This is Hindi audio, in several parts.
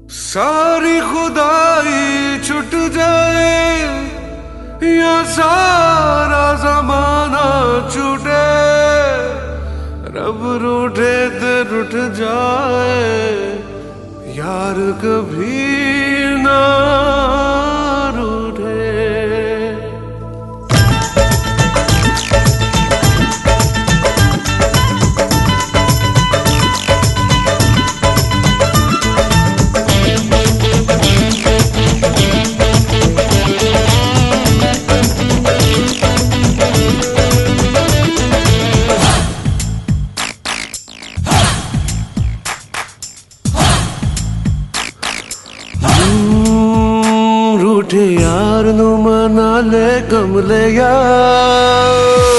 सारी खुदाई छुट जाए या सारा जमाना छूटे, रब रूठे तो रूठ जाए यार कभी ना रूठे। रूठे यार नू मना ले कमले यार,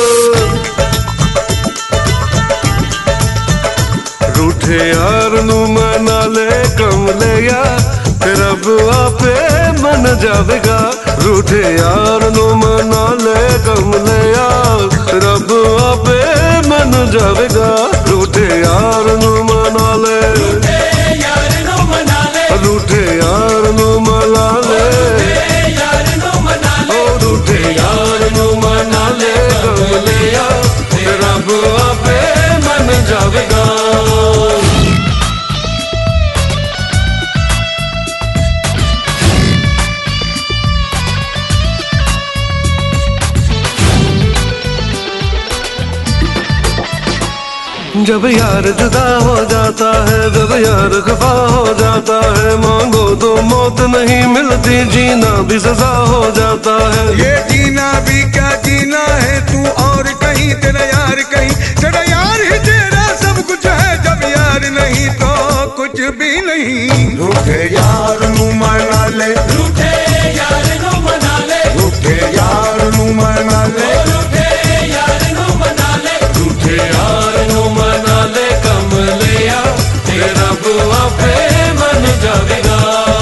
रूठे यार नू मना ले कमले यार, रब आपे मन जावेगा। रूठे यार नू मना ले कमले यार, रब आपे मन जावेगा। रूठे यार नू मना ले, रूठे यार नू मना ले, रूठे यार नू मना ले, रूठे यार नू मना ले कमले यार, रब आपे मन जावेगा। जब यार जुदा हो जाता है, जब यार खफा हो जाता है, मांगो तो मौत नहीं मिलती, जीना भी सजा हो जाता है। ये जीना भी क्या जीना है, तू और कहीं तेरा यार कहीं, तेरा यार ही तेरा सब कुछ है, जब यार नहीं तो कुछ भी नहीं। रूठे यार नू मना ले, रूठे यार नू मना ले, रूठे यार नू मना ले, रूठे यार नू मना ले, रूठे यार नू मना ले कमले यार, तेरा बुआ पे मन जावेगा।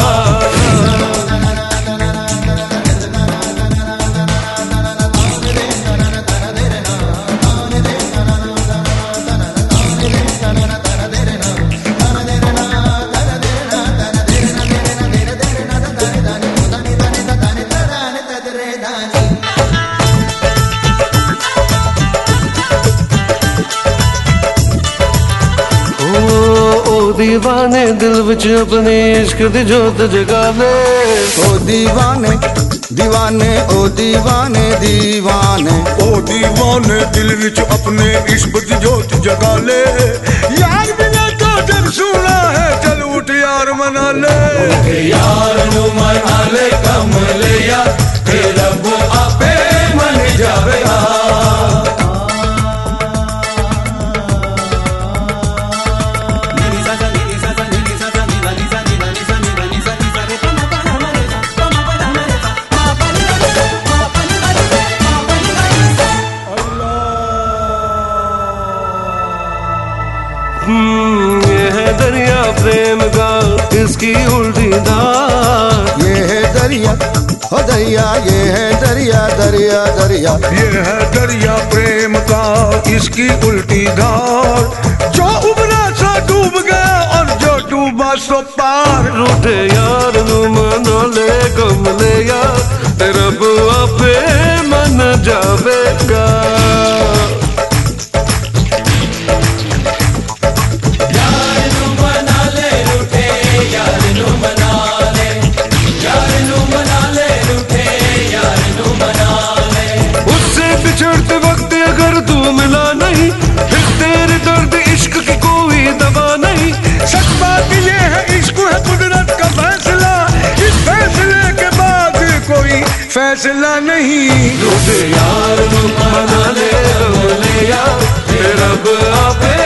दीवाने दिल विच अपने इश्क दी जोत जगा ले, ओ दीवाने दीवाने ओ दीवाने दीवाने, ओ दीवाने दिल विच अपने इश्क दी जोत जगा ले। यार बिना तो जग सूना है, चल उठ यार मना ले, यार नू मना ले कमले यार, तेरा वो आपे मन जावेगा। ये है दरिया प्रेम का, इसकी उल्टी धार। ये है दरिया हो दरिया, ये है दरिया दरिया दरिया, ये है दरिया प्रेम का, इसकी उल्टी धार। जो उबरा सा डूब गया और जो डूबा सो पार। रूठे यार नू मना ले कमले यार, तेरा बुआ पे मन जावेगा। बिछड़ते वक्त अगर तू मिला नहीं, फिर तेरे दर्द इश्क की कोई दवा नहीं। सच बात ये है, इश्क है कुदरत का फैसला, इस फैसले के बाद कोई फैसला नहीं। रूठे यार नू मना ले कमले यार, तेरा बुआ पे